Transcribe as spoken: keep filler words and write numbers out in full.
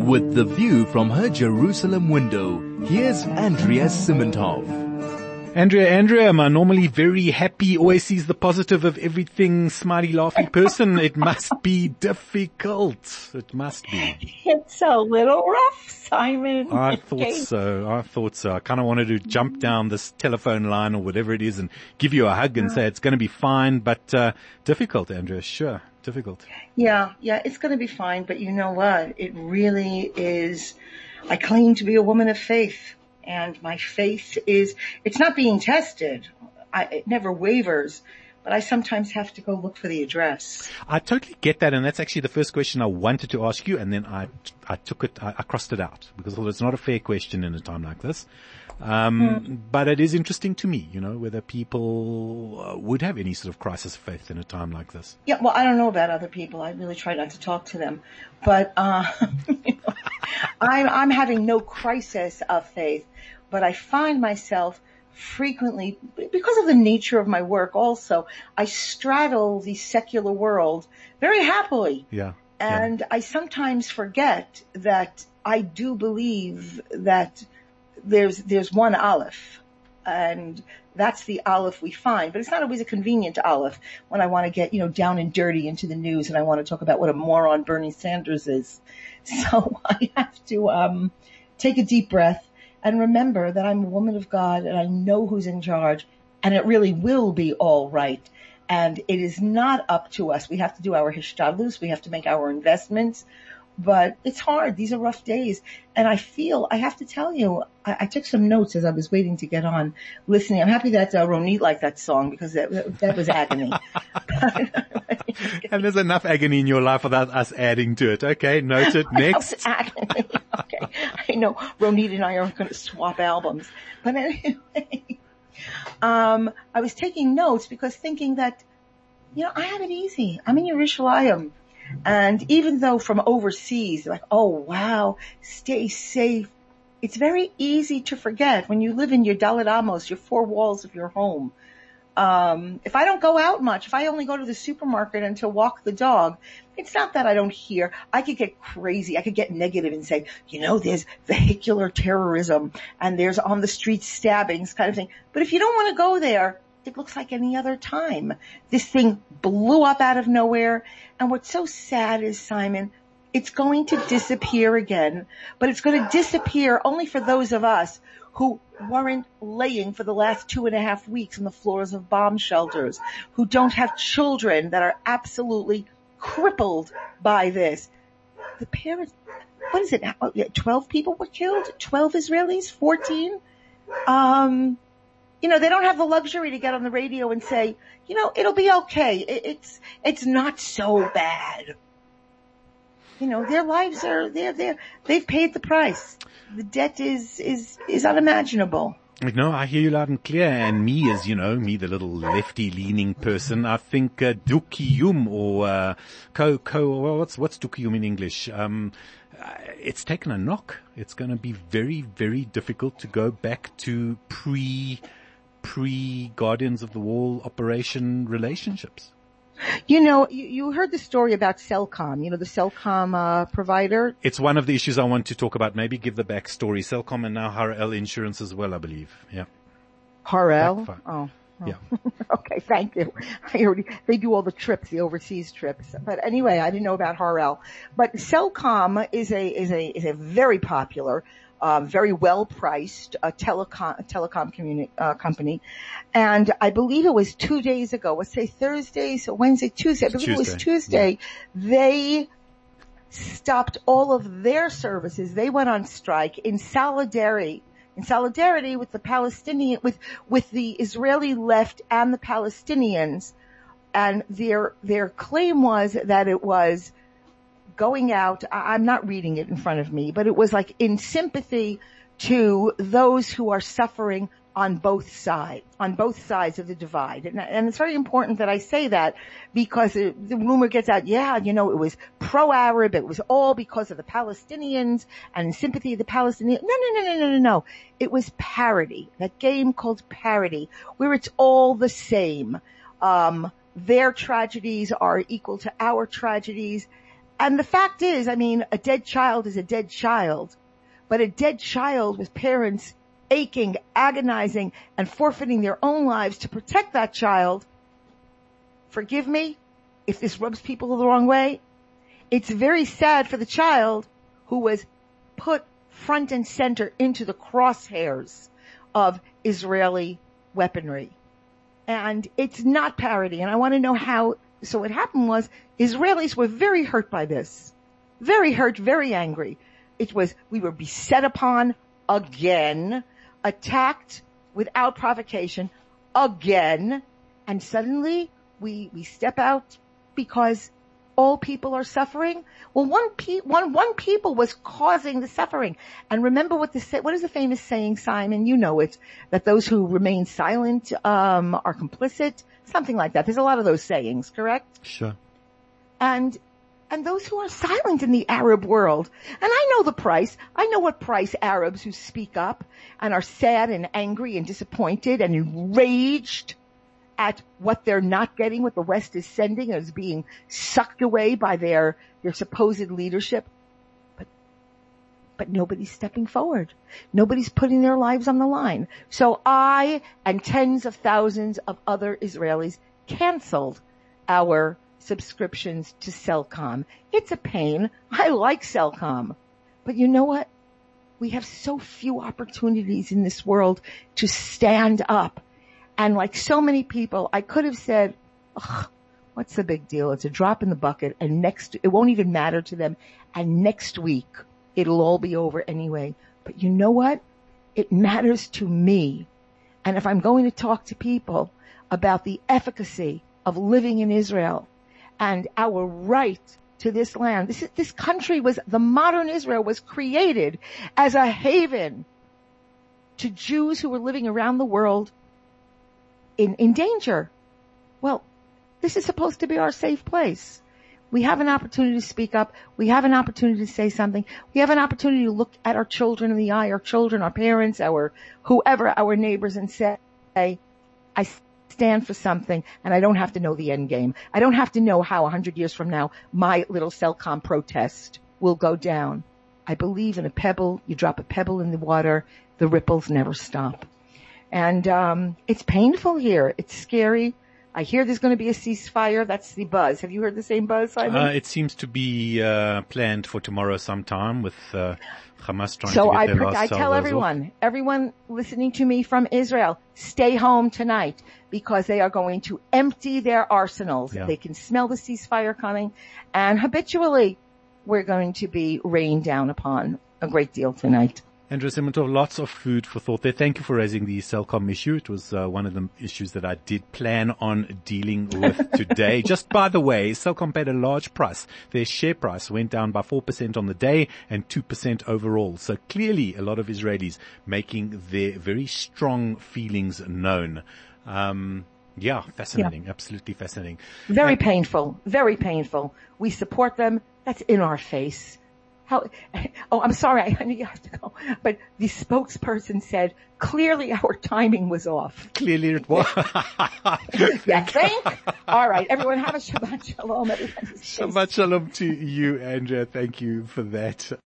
With the view from her Jerusalem window, here's Andrea Simmentov. Andrea, Andrea, my normally very happy, always sees the positive of everything, smiley, laughy person. It must be difficult. It must be. It's a little rough, Simon. I thought so. I thought so. I kind of wanted to jump down this telephone line or whatever it is and give you a hug and say it's going to be fine, but uh, difficult, Andrea, sure. Difficult. Yeah, yeah, it's going to be fine, but you know what? It really is. I claim to be a woman of faith. And my faith is, it's not being tested. I, it never wavers, but I sometimes have to go look for the address. I totally get that, and that's actually the first question I wanted to ask you, and then I, I took it, I, I crossed it out, because although it's not a fair question in a time like this, um, mm. but it is interesting to me, you know, whether people uh, would have any sort of crisis of faith in a time like this. Yeah, well, I don't know about other people. I really try not to talk to them, but, uh, you know, I'm, I'm having no crisis of faith. But I find myself frequently, because of the nature of my work also, I straddle the secular world very happily. Yeah. And yeah. I sometimes forget that I do believe that there's, there's one Aleph. And that's the Aleph we find. But it's not always a convenient Aleph when I want to get, you know, down and dirty into the news and I want to talk about what a moron Bernie Sanders is. So I have to, um, take a deep breath. And remember that I'm a woman of God and I know who's in charge and it really will be all right. And it is not up to us. We have to do our hishtadlus. We have to make our investments. But it's hard. These are rough days. And I feel, I have to tell you, I, I took some notes as I was waiting to get on listening. I'm happy that uh, Ronit liked that song because that, that, that was agony. And there's enough agony in your life without us adding to it. Okay, noted. Next. Agony. Okay. I know Ronit and I are going to swap albums. But anyway, um, I was taking notes because thinking that, you know, I have it easy. I'm in Yerushalayim. And even though from overseas, like, oh wow, stay safe. It's very easy to forget when you live in your Dalet Amos, your four walls of your home. Um, if I don't go out much, if I only go to the supermarket and to walk the dog, it's not that I don't hear. I could get crazy. I could get negative and say, you know, there's vehicular terrorism and there's on the street stabbings kind of thing. But if you don't want to go there, it looks like any other time. This thing blew up out of nowhere. And what's so sad is, Simon, it's going to disappear again, but it's going to disappear only for those of us who weren't laying for the last two and a half weeks on the floors of bomb shelters, who don't have children that are absolutely crippled by this. The parents, what is it now? twelve people were killed? twelve Israelis? fourteen? Um, you know, they don't have the luxury to get on the radio and say, you know, it'll be okay. It, it's, it's not so bad. You know, their lives are, they're, they're, they've paid the price. The debt is, is, is unimaginable. No, I hear you loud and clear. And me as, you know, me, the little lefty-leaning person, I think uh, dukiyum or uh, co, co, well, what's, what's dukiyum in English? Um, uh, it's taken a knock. It's going to be very, very difficult to go back to pre, pre-Guardians of the Wall operation relationships. You know, you, you heard the story about Cellcom, you know, the Cellcom uh, provider. It's one of the issues I want to talk about. Maybe give the backstory. Cellcom and now Harel Insurance as well, I believe. Yeah. Harel? Oh. oh. Yeah. Okay, thank you. I already, they do all the trips, the overseas trips. But anyway, I didn't know about Harel. But Cellcom is a, is a, is a very popular Uh, very well-priced uh, telecom telecom communi- uh, company, and I believe it was two days ago. Let's say Thursday, so Wednesday, Tuesday. I believe Tuesday. it was Tuesday. Yeah. They stopped all of their services. They went on strike in solidarity, in solidarity with the Palestinian, with with the Israeli left and the Palestinians. And their their claim was that it was going out, I'm not reading it in front of me, but it was like in sympathy to those who are suffering on both sides, on both sides of the divide. And, and it's very important that I say that because it, the rumor gets out, yeah, you know, it was pro-Arab, it was all because of the Palestinians and in sympathy of the Palestinians. No, no, no, no, no, no, no. It was parity, that game called parity, where it's all the same. Um, their tragedies are equal to our tragedies. and the fact is, I mean, a dead child is a dead child, but a dead child with parents aching, agonizing, and forfeiting their own lives to protect that child, forgive me if this rubs people the wrong way, it's very sad for the child who was put front and center into the crosshairs of Israeli weaponry. And it's not parody. And I want to know how, so what happened was Israelis were very hurt by this. Very hurt, very angry. It was, we were beset upon again, attacked without provocation again, and suddenly we, we step out because all people are suffering. Well, one pe- one, one people was causing the suffering. And remember what the, what is the famous saying, Simon? You know it, that those who remain silent, um, are complicit. Something like that. There's a lot of those sayings, correct? Sure. And, and those who are silent in the Arab world. And I know the price. I know what price Arabs who speak up and are sad and angry and disappointed and enraged at what they're not getting, what the West is sending, is being sucked away by their, their supposed leadership. But, but nobody's stepping forward. Nobody's putting their lives on the line. So I and tens of thousands of other Israelis canceled our subscriptions to Cellcom. It's a pain. I like Cellcom. But you know what? We have so few opportunities in this world to stand up. And like so many people, I could have said, ugh, what's the big deal? It's a drop in the bucket, and next, it won't even matter to them. And next week, it'll all be over anyway. But you know what? It matters to me. And if I'm going to talk to people about the efficacy of living in Israel and our right to this land, this is, this country was, the modern Israel was created as a haven to Jews who were living around the world in, in danger. Well, this is supposed to be our safe place. We have an opportunity to speak up. We have an opportunity to say something. We have an opportunity to look at our children in the eye, our children, our parents, our whoever, our neighbors, and say, I stand for something, and I don't have to know the end game. I don't have to know how a hundred years from now my little Cellcom protest will go down. I believe in a pebble. You drop a pebble in the water, the ripples never stop. And um it's painful here. It's scary. I hear there's going to be a ceasefire. That's the buzz. Have you heard the same buzz, Simon? Uh, it seems to be uh planned for tomorrow sometime with uh Hamas trying so to get I their pre- last I tell salvos everyone, off. everyone listening to me from Israel, stay home tonight because they are going to empty their arsenals. Yeah. They can smell the ceasefire coming, and habitually we're going to be rained down upon a great deal tonight. Andrea Simantov, lots of food for thought there. Thank you for raising the Cellcom issue. It was uh, one of the issues that I did plan on dealing with today. Just by the way, Cellcom paid a large price. Their share price went down by four percent on the day and two percent overall. So clearly a lot of Israelis making their very strong feelings known. Um, yeah, fascinating. Yeah. Absolutely fascinating. Very and- painful. Very painful. We support them. That's in our face. How, oh, I'm sorry, I you have to go. But the spokesperson said, clearly our timing was off. Clearly it was. You think? All right, everyone have a Shabbat Shalom. Everyone Shabbat Shalom to you, Andrea. Thank you for that.